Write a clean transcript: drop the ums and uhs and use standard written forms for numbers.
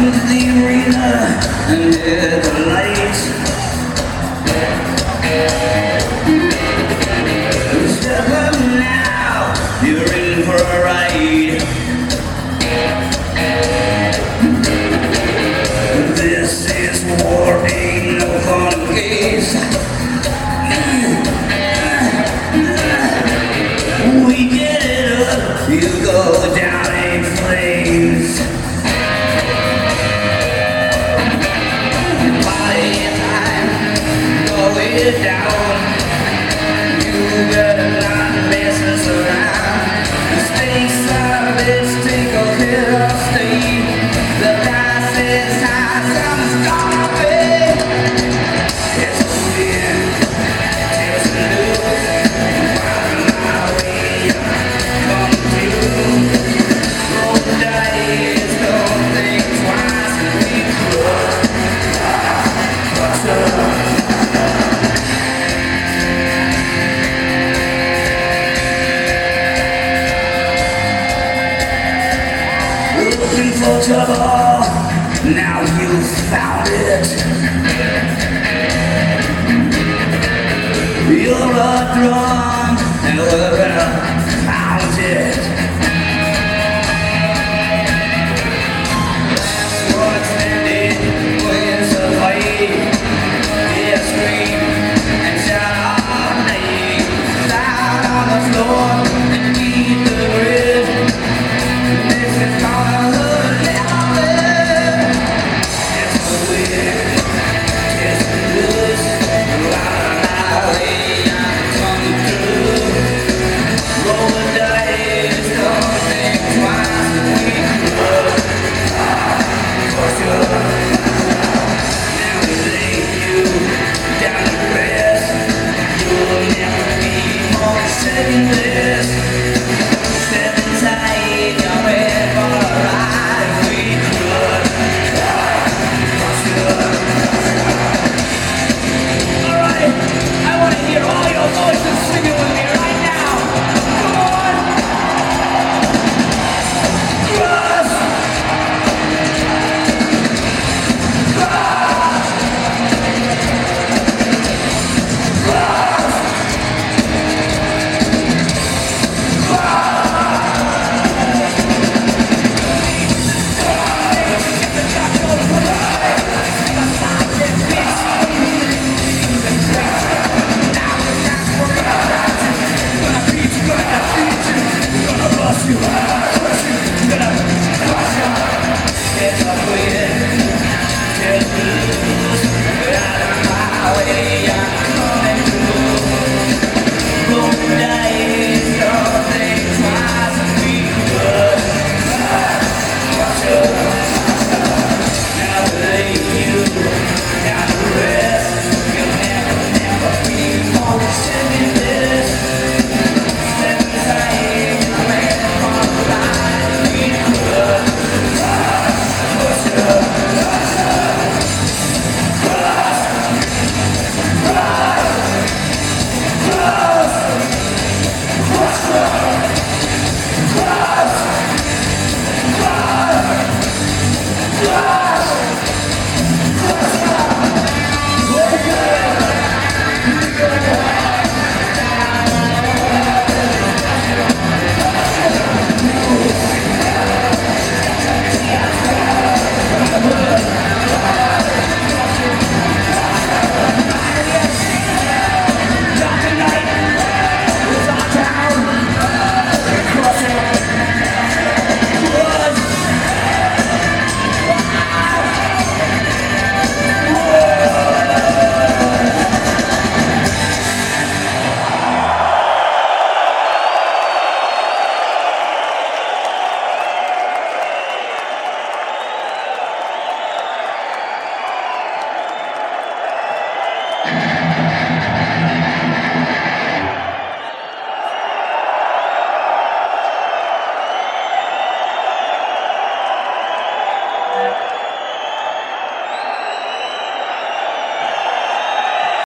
into the arena under the lights. Step up now, you're in for a ride. This is war, ain't no fun case. We get it up, you go down in flames. Party time, go it down. You better not mess us around. Stay savage, take a hit or stay. The price is high, something's gonna pay. It's a win, it's a lose. Find my way, come through. Roll the dice, don't think twice, we could. What's up? Looking for trouble, now you found it. You're a drum, and we're gonna pound it.